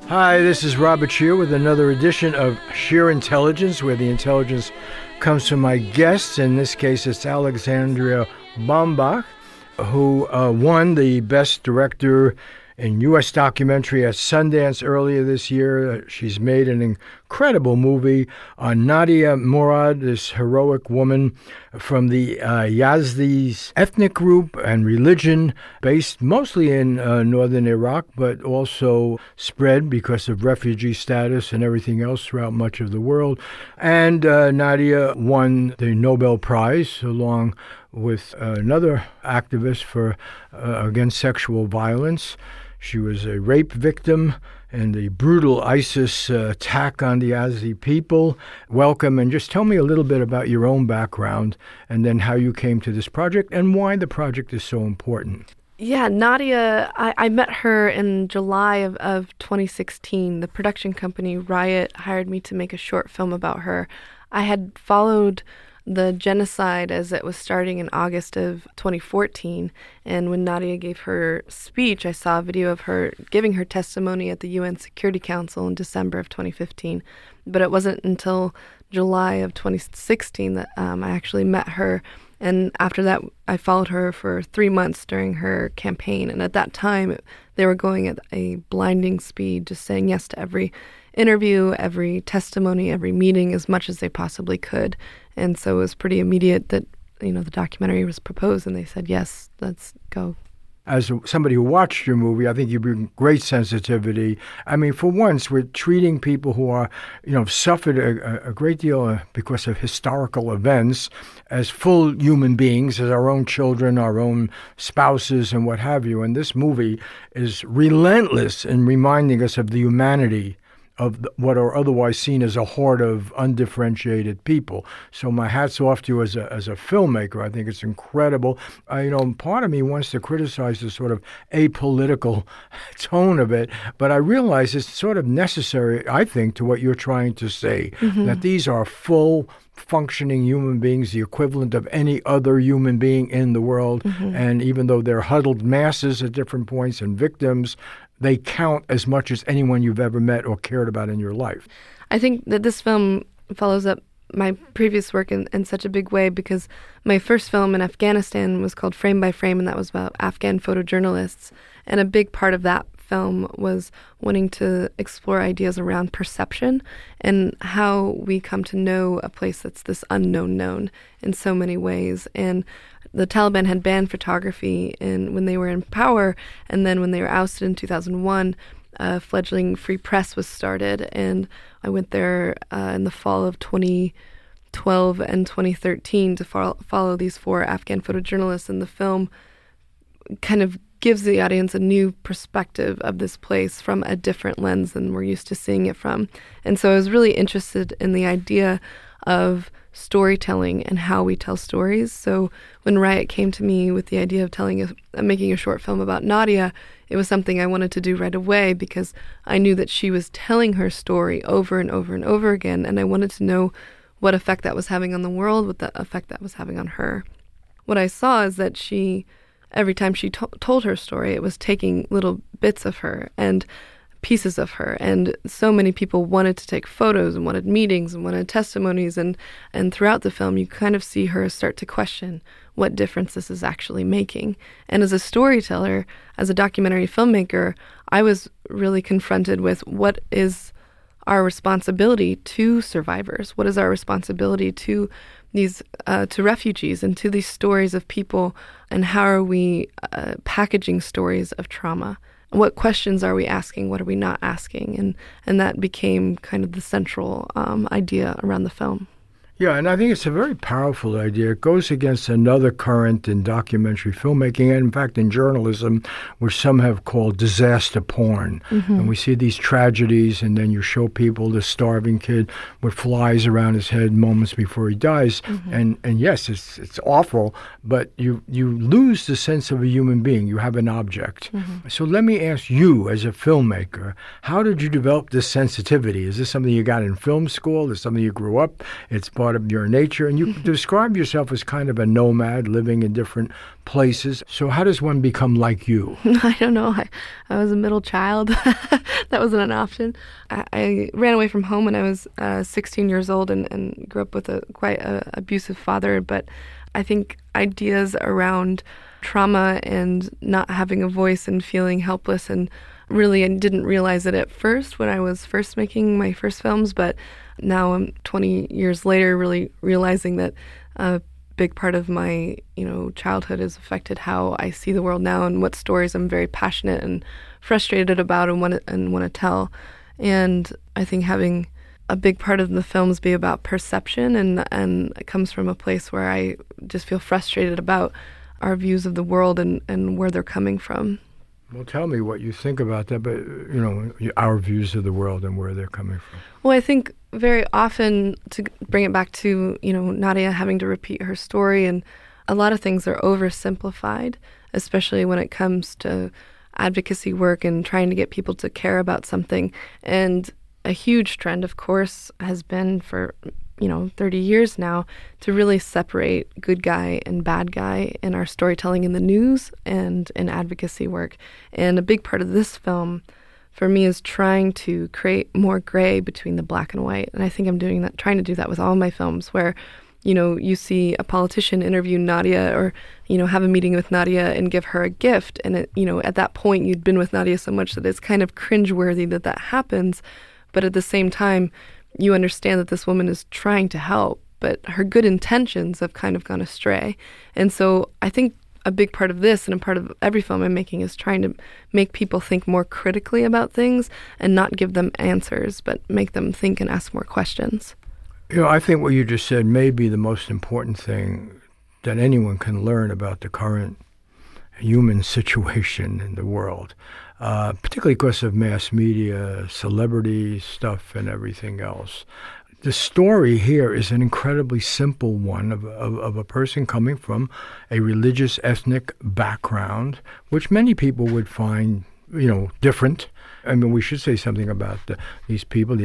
Hi, this is Robert Shear with another edition of Shear Intelligence, where the intelligence comes from my guests. In this case, it's Alexandria Baumbach, who won the Best Director in U.S. Documentary at Sundance earlier this year. She's made an incredible movie on Nadia Murad, this heroic woman from the Yazidis ethnic group and religion, based mostly in northern Iraq, but also spread because of refugee status and everything else throughout much of the world. And Nadia won the Nobel Prize along with another activist for against sexual violence. She was a rape victim in the brutal ISIS attack on the Yazidi people. Welcome, and just tell me a little bit about your own background and then how you came to this project and why the project is so important. Yeah, Nadia, I met her in July of 2016. The production company Riot hired me to make a short film about her. I had followed the genocide as it was starting in August of 2014. And when Nadia gave her speech, I saw a video of her giving her testimony at the UN Security Council in December of 2015. But it wasn't until July of 2016 that I actually met her. And after that, I followed her for 3 months during her campaign. And at that time, they were going at a blinding speed, just saying yes to every interview, every testimony, every meeting, as much as they possibly could. And so it was pretty immediate that, the documentary was proposed, and they said, yes, let's go. As somebody who watched your movie, I think you bring great sensitivity. I mean, for once, we're treating people who are, suffered a great deal because of historical events as full human beings, as our own children, our own spouses, and what have you. And this movie is relentless in reminding us of the humanity of what are otherwise seen as a horde of undifferentiated people. So my hat's off to you as a filmmaker. I think it's incredible. Part of me wants to criticize the sort of apolitical tone of it, but I realize it's sort of necessary, I think, to what you're trying to say, that these are full functioning human beings, the equivalent of any other human being in the world. And even though they're huddled masses at different points and victims, they count as much as anyone you've ever met or cared about in your life. I think that this film follows up my previous work in such a big way, because my first film in Afghanistan was called Frame by Frame, and that was about Afghan photojournalists. And a big part of that film was wanting to explore ideas around perception and how we come to know a place that's this unknown known in so many ways. And the Taliban had banned photography when they were in power, and then when they were ousted in 2001, a fledgling free press was started, and I went there in the fall of 2012 and 2013 to follow these 4 Afghan photojournalists, and the film kind of gives the audience a new perspective of this place from a different lens than we're used to seeing it from. And so I was really interested in the idea of storytelling and how we tell stories. So when Riot came to me with the idea of making a short film about Nadia, it was something I wanted to do right away, because I knew that she was telling her story over and over and over again, and I wanted to know what effect that was having on the world, what the effect that was having on her. What I saw is that every time she told her story, it was taking little bits of her and pieces of her, and so many people wanted to take photos and wanted meetings and wanted testimonies, and throughout the film you kind of see her start to question what difference this is actually making. And as a storyteller, as a documentary filmmaker, I was really confronted with what is our responsibility to survivors, what is our responsibility to these to refugees and to these stories of people, and how are we packaging stories of trauma. What questions are we asking? What are we not asking? And that became kind of the central idea around the film. Yeah, and I think it's a very powerful idea. It goes against another current in documentary filmmaking and, in fact, in journalism, which some have called disaster porn. And we see these tragedies, and then you show people the starving kid with flies around his head moments before he dies. And yes, it's awful, but you lose the sense of a human being. You have an object. So let me ask you, as a filmmaker, how did you develop this sensitivity? Is this something you got in film school? Is this something you grew up? It's part part of your nature. And you describe yourself as kind of a nomad living in different places. So how does one become like you? I don't know. I was a middle child. That wasn't an option. I ran away from home when I was 16 years old and grew up with a quite abusive father. But I think ideas around trauma and not having a voice and feeling helpless, and really I didn't realize it at first when I was first making my first films, but now I'm 20 years later really realizing that a big part of my childhood has affected how I see the world now and what stories I'm very passionate and frustrated about and want to tell. And I think having a big part of the films be about perception, and it comes from a place where I just feel frustrated about our views of the world and where they're coming from. Well, tell me what you think about that, but, our views of the world and where they're coming from. Well, I think very often, to bring it back to, Nadia having to repeat her story, and a lot of things are oversimplified, especially when it comes to advocacy work and trying to get people to care about something. And a huge trend, of course, has been for 30 years now, to really separate good guy and bad guy in our storytelling in the news and in advocacy work. And a big part of this film, for me, is trying to create more gray between the black and white. And I think I'm trying to do that with all my films, where, you see a politician interview Nadia, or, have a meeting with Nadia and give her a gift. And, at that point, you'd been with Nadia so much that it's kind of cringeworthy that happens. But at the same time, you understand that this woman is trying to help, but her good intentions have kind of gone astray. And so I think a big part of this, and a part of every film I'm making, is trying to make people think more critically about things and not give them answers, but make them think and ask more questions. I think what you just said may be the most important thing that anyone can learn about the current human situation in the world. Particularly because of mass media, celebrity stuff, and everything else. The story here is an incredibly simple one of a person coming from a religious, ethnic background, which many people would find, different. I mean, we should say something about these people.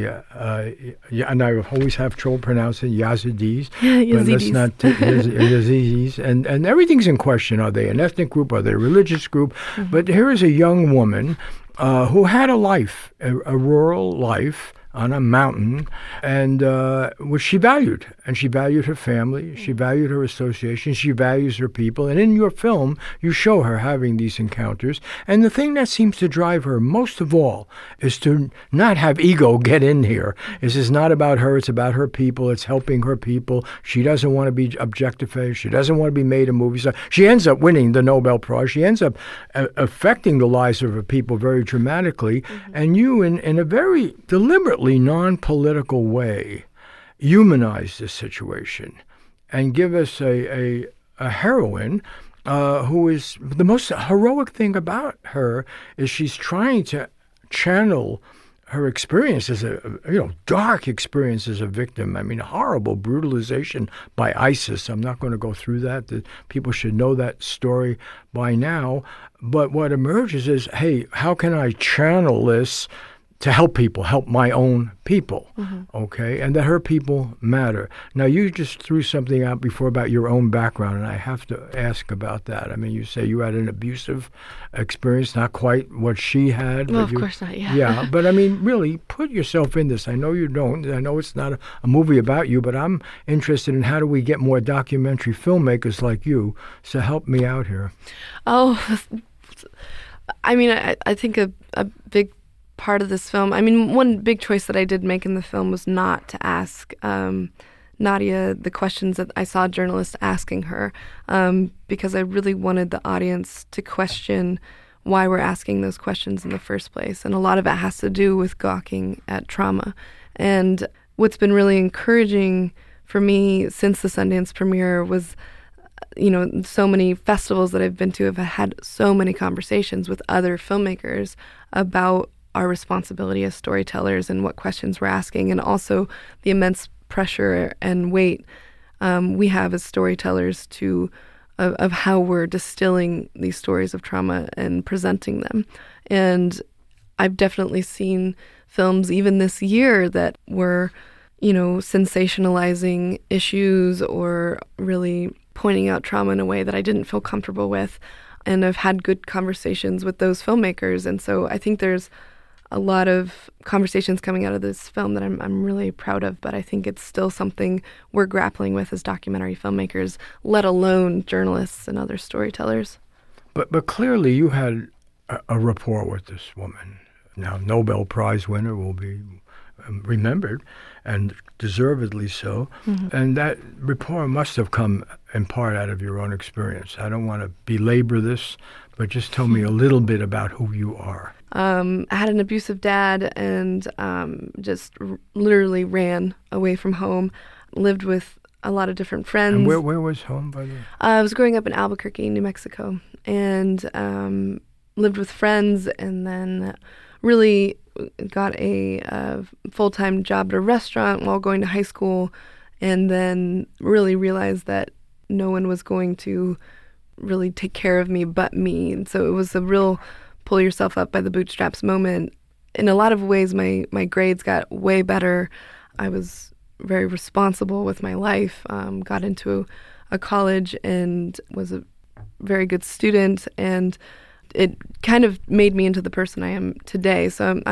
And I always have trouble pronouncing Yazidis. Yazidis. But let's not Yazidis. And everything's in question. Are they an ethnic group? Are they a religious group? Mm-hmm. But here is a young woman who had a life, a rural life on a mountain, and which she valued. And she valued her family. She valued her association. She values her people. And in your film, you show her having these encounters. And the thing that seems to drive her most of all is to not have ego get in here. This is not about her. It's about her people. It's helping her people. She doesn't want to be objectified. She doesn't want to be made a movie star. She ends up winning the Nobel Prize. She ends up affecting the lives of her people very dramatically. Mm-hmm. And you, in a very deliberately non-political way, humanize this situation and give us a heroine who is, the most heroic thing about her is she's trying to channel her experience as dark experience as a victim. I mean, horrible brutalization by ISIS. I'm not going to go through that. People should know that story by now. But what emerges is, hey, how can I channel this to help people, help my own people, okay? And that her people matter. Now, you just threw something out before about your own background, and I have to ask about that. I mean, you say you had an abusive experience, not quite what she had. Well, of course not, yeah. Yeah, but I mean, really, put yourself in this. I know you don't. I know it's not a movie about you, but I'm interested in how do we get more documentary filmmakers like you, so help me out here. Oh, I mean, I think a big part of this film, I mean, one big choice that I did make in the film was not to ask Nadia the questions that I saw journalists asking her, because I really wanted the audience to question why we're asking those questions in the first place. And a lot of it has to do with gawking at trauma. And what's been really encouraging for me since the Sundance premiere was, so many festivals that I've been to have had so many conversations with other filmmakers about our responsibility as storytellers and what questions we're asking, and also the immense pressure and weight we have as storytellers of how we're distilling these stories of trauma and presenting them. And I've definitely seen films even this year that were, sensationalizing issues or really pointing out trauma in a way that I didn't feel comfortable with. And I've had good conversations with those filmmakers. And so I think there's a lot of conversations coming out of this film that I'm really proud of, but I think it's still something we're grappling with as documentary filmmakers, let alone journalists and other storytellers. But clearly you had a rapport with this woman. Now, Nobel Prize winner will be remembered, and deservedly so. Mm-hmm. And that rapport must have come in part out of your own experience. I don't want to belabor this, but just tell me a little bit about who you are. I had an abusive dad and just literally ran away from home, lived with a lot of different friends. And where was home, by the way? I was growing up in Albuquerque, New Mexico, and lived with friends, and then really got a full-time job at a restaurant while going to high school, and then really realized that no one was going to really take care of me but me. And so it was a real pull yourself up by the bootstraps moment. In a lot of ways, my grades got way better. I was very responsible with my life, got into a college and was a very good student, and it kind of made me into the person I am today. So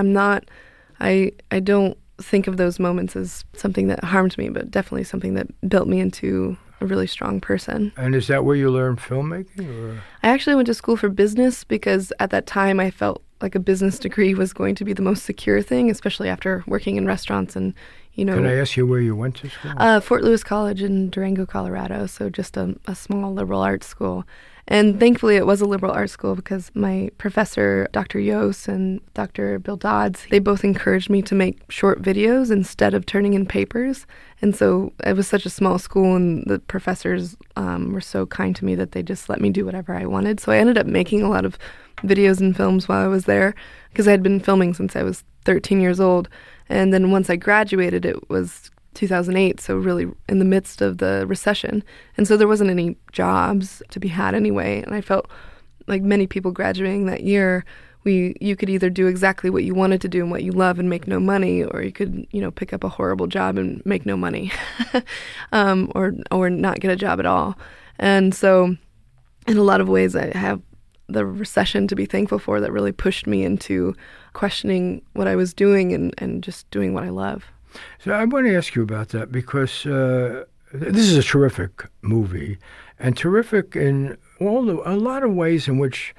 I don't think of those moments as something that harmed me, but definitely something that built me into a really strong person. And is that where you learned filmmaking? Or? I actually went to school for business because at that time I felt like a business degree was going to be the most secure thing, especially after working in restaurants and, Can I ask you where you went to school? Fort Lewis College in Durango, Colorado, so just a small liberal arts school. And thankfully it was a liberal arts school because my professor, Dr. Yos and Dr. Bill Dodds, they both encouraged me to make short videos instead of turning in papers. And so it was such a small school, and the professors were so kind to me that they just let me do whatever I wanted. So I ended up making a lot of videos and films while I was there because I had been filming since I was 13 years old. And then once I graduated, it was 2008, so really in the midst of the recession. And so there wasn't any jobs to be had anyway. And I felt like many people graduating that year, you could either do exactly what you wanted to do and what you love and make no money, or you could, pick up a horrible job and make no money, or not get a job at all. And so in a lot of ways, I have the recession to be thankful for that really pushed me into questioning what I was doing and just doing what I love. So I want to ask you about that because this is a terrific movie, and terrific in a lot of ways in which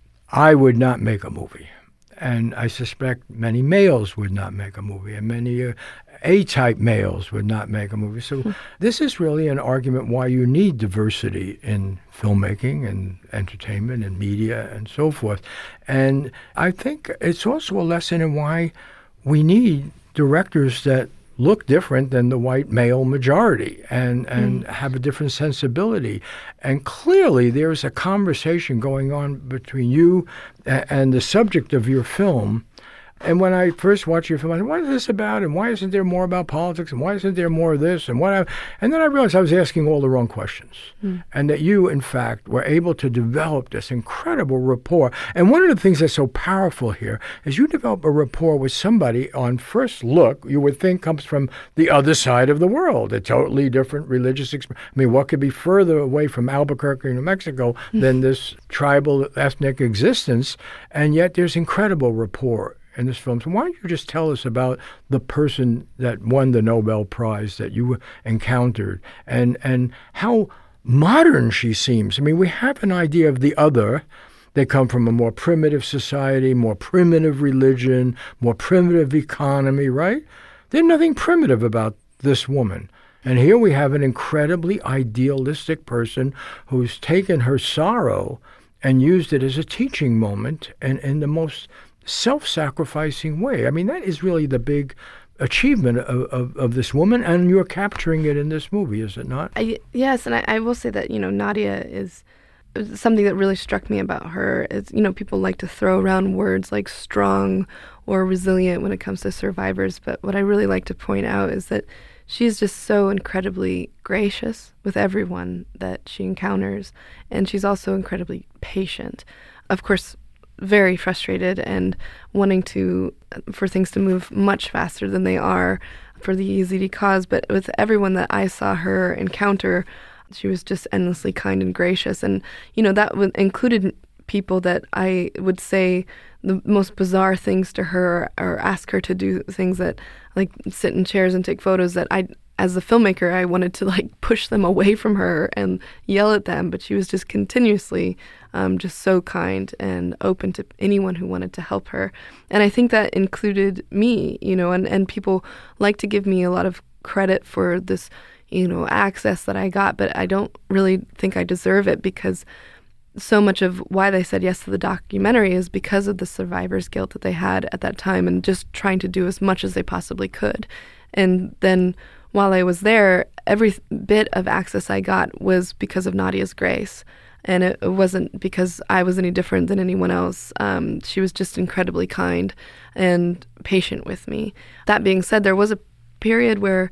I would not make a movie. And I suspect many males would not make a movie, and many A-type males would not make a movie. So this is really an argument why you need diversity in filmmaking and entertainment and media and so forth. And I think it's also a lesson in why we need directors that look different than the white male majority and have a different sensibility. And clearly there's a conversation going on between you and the subject of your film. And when I first watched your film, I said, what is this about? And why isn't there more about politics? And why isn't there more of this? And then I realized I was asking all the wrong questions. And that you, in fact, were able to develop this incredible rapport. And one of the things that's so powerful here is you develop a rapport with somebody on first look you would think comes from the other side of the world, a totally different religious experience. I mean, what could be further away from Albuquerque, New Mexico, than this tribal ethnic existence? And yet there's incredible rapport in this film. So why don't you just tell us about the person that won the Nobel Prize that you encountered and how modern she seems. I mean, we have an idea of the other. They come from a more primitive society, more primitive religion, more primitive economy, right? There's nothing primitive about this woman. And here we have an incredibly idealistic person who's taken her sorrow and used it as a teaching moment and in the most self-sacrificing way. I mean, that is really the big achievement of this woman, and you're capturing it in this movie, is it not? Yes, and I will say that, Nadia is something that really struck me about her is, people like to throw around words like strong or resilient when it comes to survivors, but what I really like to point out is that she's just so incredibly gracious with everyone that she encounters, and she's also incredibly patient. Of course, very frustrated and wanting for things to move much faster than they are for the Yazidi cause. But with everyone that I saw her encounter, she was just endlessly kind and gracious. And, that included people that I would say the most bizarre things to her, or ask her to do things that, like, sit in chairs and take photos that as a filmmaker, I wanted to, like, push them away from her and yell at them. But she was just continuously just so kind and open to anyone who wanted to help her. And I think that included me, and people like to give me a lot of credit for this, access that I got, but I don't really think I deserve it, because so much of why they said yes to the documentary is because of the survivor's guilt that they had at that time, and just trying to do as much as they possibly could. And then while I was there, every bit of access I got was because of Nadia's grace. And it wasn't because I was any different than anyone else. She was just incredibly kind and patient with me. That being said, there was a period where,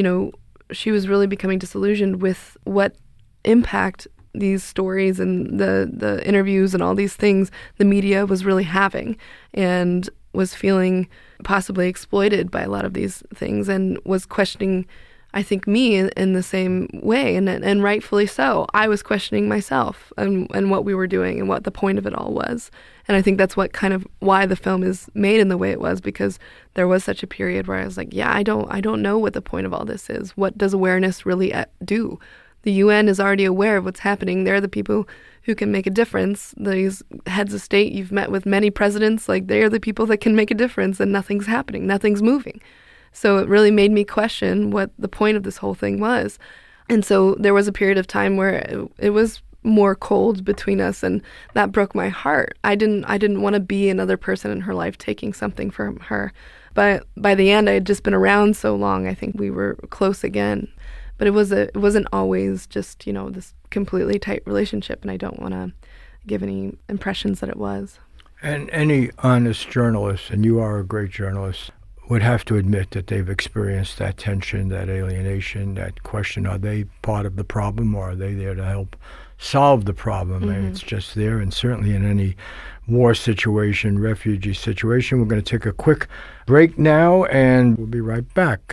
she was really becoming disillusioned with what impact these stories and the interviews and all these things the media was really having, and was feeling possibly exploited by a lot of these things, and was questioning, I think, me in the same way, and rightfully so. I was questioning myself and what we were doing and what the point of it all was. And I think that's what kind of why the film is made in the way it was, because there was such a period where I was like, I don't know what the point of all this is. What does awareness really do? The UN is already aware of what's happening. They're the people who can make a difference. These heads of state, you've met with many presidents, like, they're the people that can make a difference, and nothing's happening, nothing's moving. So it really made me question what the point of this whole thing was. And so there was a period of time where it was more cold between us, and that broke my heart. I didn't want to be another person in her life taking something from her. But by the end, I had just been around so long, I think we were close again. But it wasn't always just, this completely tight relationship, and I don't want to give any impressions that it was. And any honest journalist, and you are a great journalist, would have to admit that they've experienced that tension, that alienation, that question, are they part of the problem, or are they there to help solve the problem? Mm-hmm. And it's just there, and certainly in any war situation, refugee situation. We're going to take a quick break now, and we'll be right back.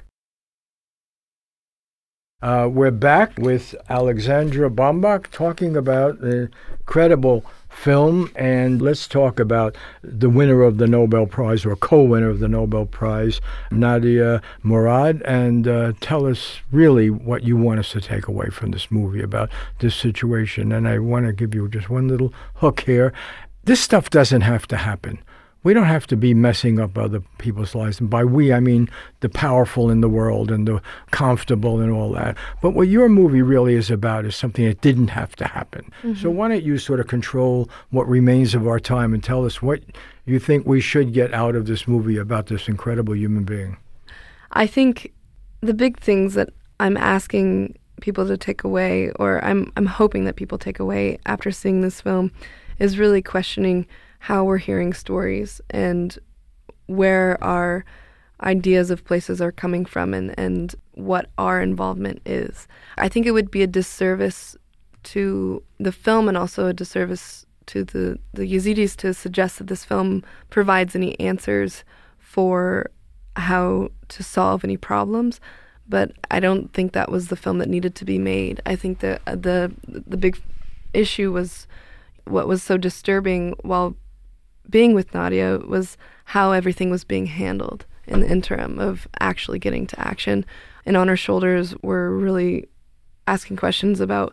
We're back with Alexandra Bombach talking about the incredible film, and let's talk about the winner of the Nobel Prize, or co-winner of the Nobel Prize, Nadia Murad, and tell us really what you want us to take away from this movie about this situation. And I want to give you just one little hook here. This stuff doesn't have to happen. We don't have to be messing up other people's lives. And by we, I mean the powerful in the world and the comfortable and all that. But what your movie really is about is something that didn't have to happen. Mm-hmm. So why don't you sort of control what remains of our time and tell us what you think we should get out of this movie about this incredible human being? I think the big things that I'm asking people to take away, or I'm hoping that people take away after seeing this film, is really questioning how we're hearing stories and where our ideas of places are coming from, and what our involvement is. I think it would be a disservice to the film, and also a disservice to the Yazidis, to suggest that this film provides any answers for how to solve any problems. But I don't think that was the film that needed to be made. I think that the big issue was, what was so disturbing while being with Nadia was how everything was being handled in the interim of actually getting to action. And on our shoulders, we're really asking questions about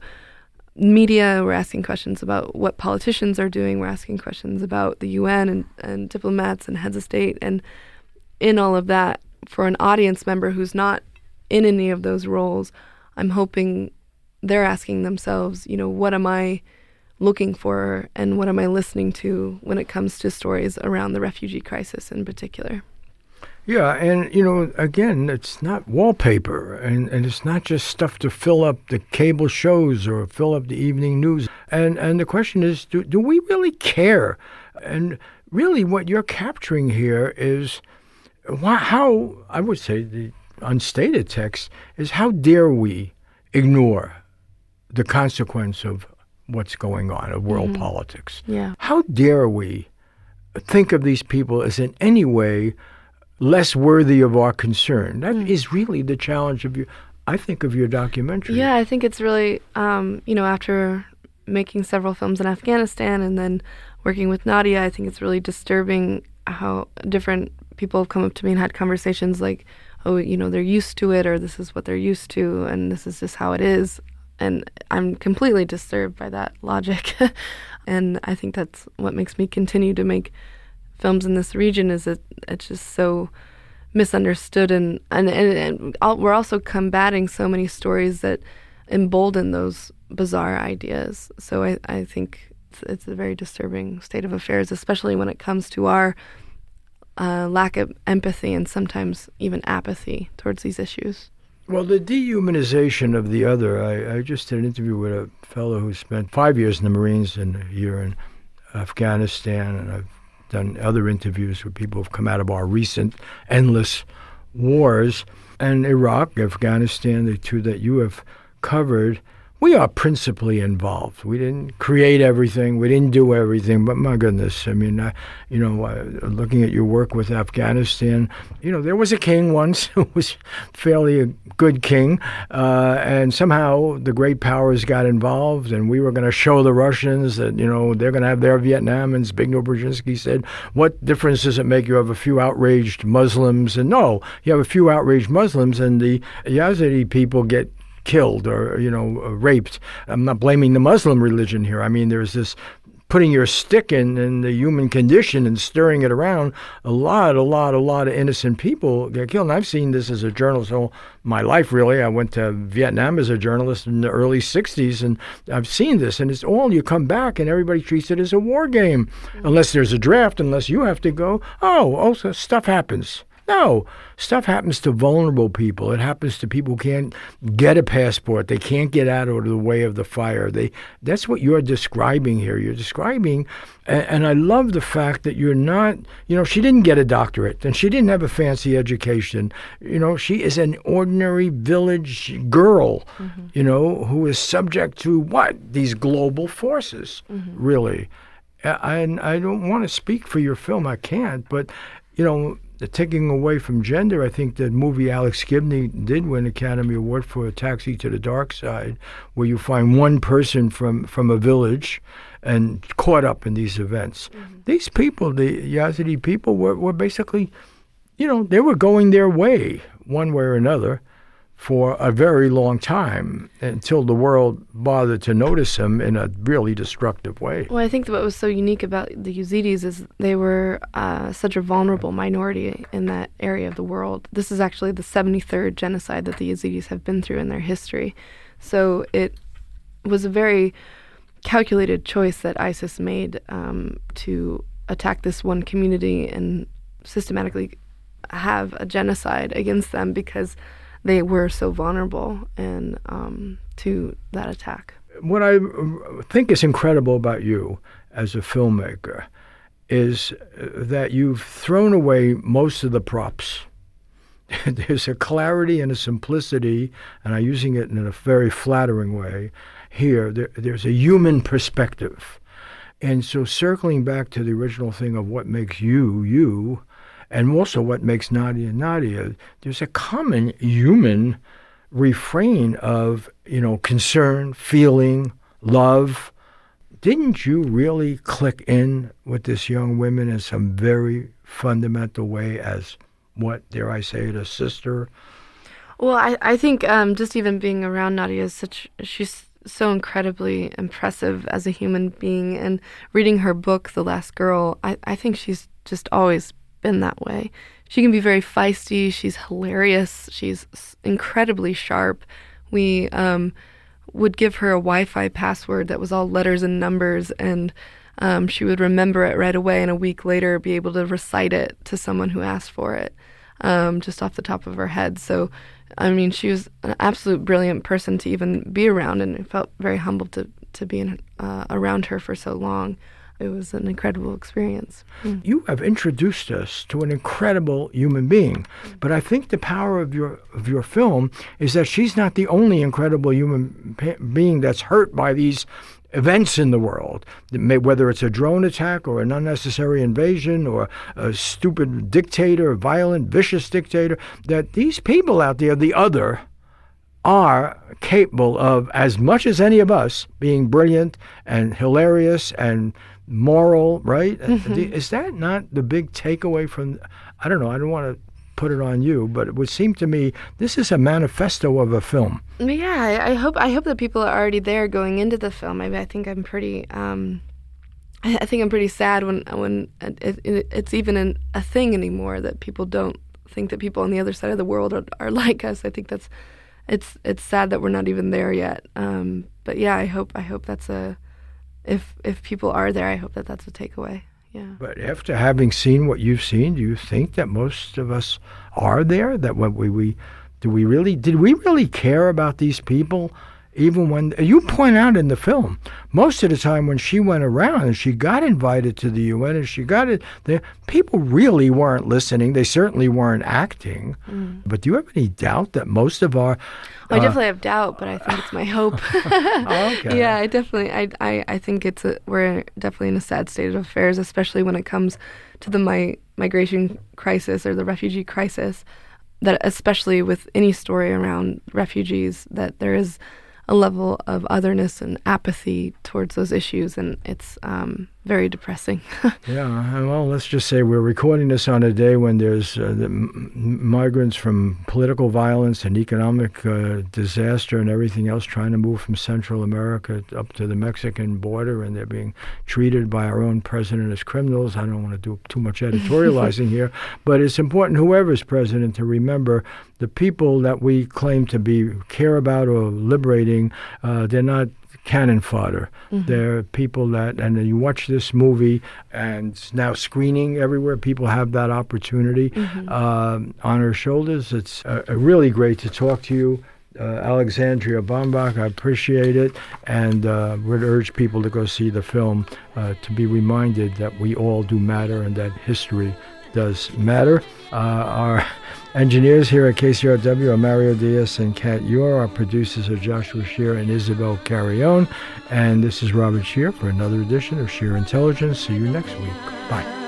media, we're asking questions about what politicians are doing, we're asking questions about the UN and diplomats and heads of state. And in all of that, for an audience member who's not in any of those roles, I'm hoping they're asking themselves, what am I looking for, and what am I listening to when it comes to stories around the refugee crisis in particular? Yeah, and, again, it's not wallpaper, and it's not just stuff to fill up the cable shows or fill up the evening news. And the question is, do we really care? And really what you're capturing here is how, I would say, the unstated text is, how dare we ignore the consequence of what's going on, of world politics? Yeah. How dare we think of these people as in any way less worthy of our concern. That is really the challenge of I think, of your documentary. Yeah, I think it's really, after making several films in Afghanistan and then working with Nadia, I think it's really disturbing how different people have come up to me and had conversations like, oh, they're used to it, or this is what they're used to, and this is just how it is. And I'm completely disturbed by that logic. And I think that's what makes me continue to make films in this region, is that it's just so misunderstood, and we're also combating so many stories that embolden those bizarre ideas. So I think it's a very disturbing state of affairs, especially when it comes to our lack of empathy and sometimes even apathy towards these issues. Well, the dehumanization of the other, I just did an interview with a fellow who spent 5 years in the Marines and a year in Afghanistan, and I've done other interviews with people who've come out of our recent endless wars. And Iraq, Afghanistan, the two that you have covered, we are principally involved. We didn't create everything. We didn't do everything. But my goodness, I mean, looking at your work with Afghanistan, there was a king once who was fairly a good king. And somehow the great powers got involved, and we were going to show the Russians that, they're going to have their Vietnam. And Zbigniew Brzezinski said, what difference does it make? You have a few outraged Muslims. And no, you have a few outraged Muslims, and the Yazidi people get killed or, raped. I'm not blaming the Muslim religion here. I mean, there's this putting your stick in the human condition and stirring it around. A lot of innocent people get killed. And I've seen this as a journalist all my life, really. I went to Vietnam as a journalist in the early 60s, and I've seen this. And it's all, you come back and everybody treats it as a war game. Unless there's a draft, unless you have to go, so stuff happens. No, stuff happens to vulnerable people. It happens to people who can't get a passport. They can't get out of the way of the fire. That's what you're describing here. You're describing, and I love the fact that you're not, she didn't get a doctorate, and she didn't have a fancy education. She is an ordinary village girl, who is subject to what? These global forces, really. And I don't want to speak for your film. I can't, but, taking away from gender, I think the movie Alex Gibney did win Academy Award for A Taxi to the Dark Side, where you find one person from a village and caught up in these events. These people, the Yazidi people, were basically, they were going their way, one way or another, for a very long time, until the world bothered to notice them in a really destructive way. Well, I think what was so unique about the Yazidis is they were such a vulnerable minority in that area of the world. This is actually the 73rd genocide that the Yazidis have been through in their history. So it was a very calculated choice that ISIS made to attack this one community and systematically have a genocide against them, because they were so vulnerable and to that attack. What I think is incredible about you as a filmmaker is that you've thrown away most of the props. There's a clarity and a simplicity, and I'm using it in a very flattering way here. There's a human perspective. And so circling back to the original thing of what makes you, you, and also what makes Nadia, Nadia, there's a common human refrain of, concern, feeling, love. Didn't you really click in with this young woman in some very fundamental way as, what, dare I say it, a sister? Well, I think just even being around Nadia she's so incredibly impressive as a human being. And reading her book, The Last Girl, I think she's just always been that way. She can be very feisty. She's hilarious. She's incredibly sharp. We would give her a Wi-Fi password that was all letters and numbers, and she would remember it right away, and a week later be able to recite it to someone who asked for it, just off the top of her head. So, I mean, she was an absolute brilliant person to even be around, and I felt very humbled to be around her for so long. It was an incredible experience. You have introduced us to an incredible human being, but I think the power of your film is that she's not the only incredible human being that's hurt by these events in the world, whether it's a drone attack or an unnecessary invasion or a stupid dictator, a violent, vicious dictator, that these people out there, the other, are capable of, as much as any of us, being brilliant and hilarious and moral, right? Mm-hmm. Is that not the big takeaway from, I don't know, I don't want to put it on you, but it would seem to me this is a manifesto of a film. Yeah, I hope that people are already there going into the film. I think I'm pretty I think I'm pretty sad when it's even a thing anymore that people don't think that people on the other side of the world are like us. I think that's it's sad that we're not even there yet. But yeah, I hope that's if people are there, I hope that that's a takeaway. Yeah. But after having seen what you've seen, do you think that most of us are there? That what did we really care about these people? Even when you point out in the film, most of the time when she went around and she got invited to the UN and she got it there, people really weren't listening. They certainly weren't acting. But do you have any doubt that most of our I definitely have doubt, but I think it's my hope. Okay. Yeah, I think we're definitely in a sad state of affairs, especially when it comes to the migration crisis or the refugee crisis. That especially with any story around refugees, that there is a level of otherness and apathy towards those issues, and it's very depressing. Yeah, well, let's just say we're recording this on a day when there's the migrants from political violence and economic disaster and everything else trying to move from Central America up to the Mexican border, and they're being treated by our own president as criminals. I don't want to do too much editorializing here, but it's important, whoever's president, to remember the people that we claim to care about or liberating, they're not cannon fodder. Mm-hmm. They're people that, and you watch this movie, and it's now screening everywhere. People have that opportunity on our shoulders. It's really great to talk to you, Alexandria Bombach. I appreciate it, and would urge people to go see the film to be reminded that we all do matter and that history does matter. Our engineers here at KCRW are Mario Diaz and Kat Yor. Our producers are Joshua Scheer and Isabel Carrion. And this is Robert Scheer for another edition of Scheer Intelligence. See you next week. Bye.